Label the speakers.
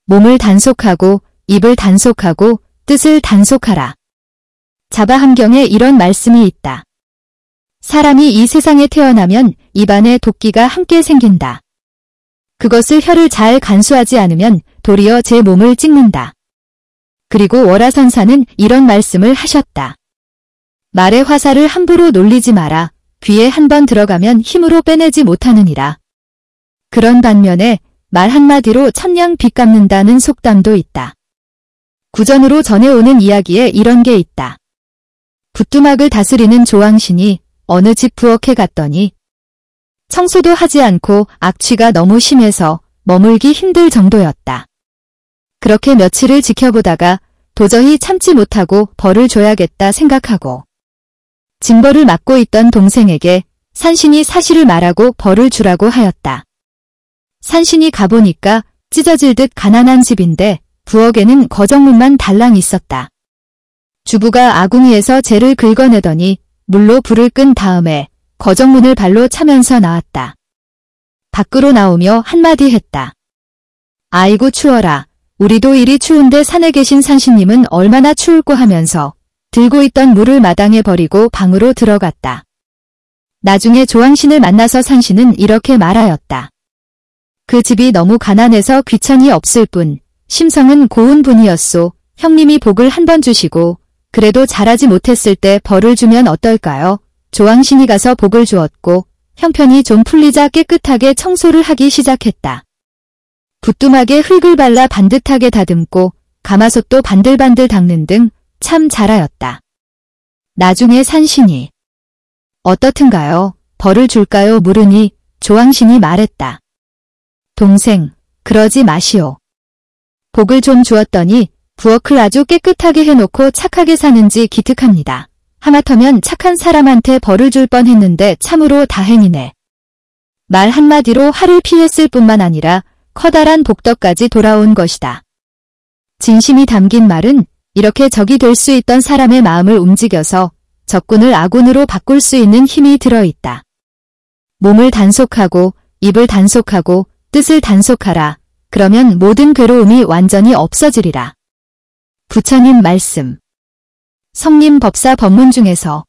Speaker 1: 몸을 단속하고 입을 단속하고 뜻을 단속하라. 자바함경에 이런 말씀이 있다. 사람이 이 세상에 태어나면 입안에 도끼가 함께 생긴다. 그것을 혀를 잘 간수하지 않으면 도리어 제 몸을 찍는다. 그리고 월화선사는 이런 말씀을 하셨다. 말의 화살을 함부로 놀리지 마라. 귀에 한 번 들어가면 힘으로 빼내지 못하느니라. 그런 반면에 말 한마디로 천냥 빚갚는다는 속담도 있다. 구전으로 전해오는 이야기에 이런 게 있다. 부뚜막을 다스리는 조왕신이 어느 집 부엌에 갔더니 청소도 하지 않고 악취가 너무 심해서 머물기 힘들 정도였다. 그렇게 며칠을 지켜보다가 도저히 참지 못하고 벌을 줘야겠다 생각하고 징벌을 맡고 있던 동생에게 산신이 사실을 말하고 벌을 주라고 하였다. 산신이 가보니까 찢어질 듯 가난한 집인데 부엌에는 거정문만 달랑 있었다. 주부가 아궁이에서 재를 긁어내더니 물로 불을 끈 다음에 거정문을 발로 차면서 나왔다. 밖으로 나오며 한마디 했다. 아이고 추워라. 우리도 이리 추운데 산에 계신 산신님은 얼마나 추울꼬 하면서 들고 있던 물을 마당에 버리고 방으로 들어갔다. 나중에 조왕신을 만나서 산신은 이렇게 말하였다. 그 집이 너무 가난해서 귀천이 없을 뿐 심성은 고운 분이었소. 형님이 복을 한 번 주시고 그래도 잘하지 못했을 때 벌을 주면 어떨까요? 조왕신이 가서 복을 주었고 형편이 좀 풀리자 깨끗하게 청소를 하기 시작했다. 부뚜막에 흙을 발라 반듯하게 다듬고 가마솥도 반들반들 닦는 등 참 잘하였다. 나중에 산신이 어떻든가요? 벌을 줄까요? 물으니 조왕신이 말했다. 동생, 그러지 마시오. 복을 좀 주었더니 부엌을 아주 깨끗하게 해놓고 착하게 사는지 기특합니다. 하마터면 착한 사람한테 벌을 줄 뻔했는데 참으로 다행이네. 말 한마디로 화를 피했을 뿐만 아니라 커다란 복덕까지 돌아온 것이다. 진심이 담긴 말은 이렇게 적이 될 수 있던 사람의 마음을 움직여서 적군을 아군으로 바꿀 수 있는 힘이 들어있다. 몸을 단속하고 입을 단속하고 뜻을 단속하라. 그러면 모든 괴로움이 완전히 없어지리라. 부처님 말씀. 성림 법사 법문 중에서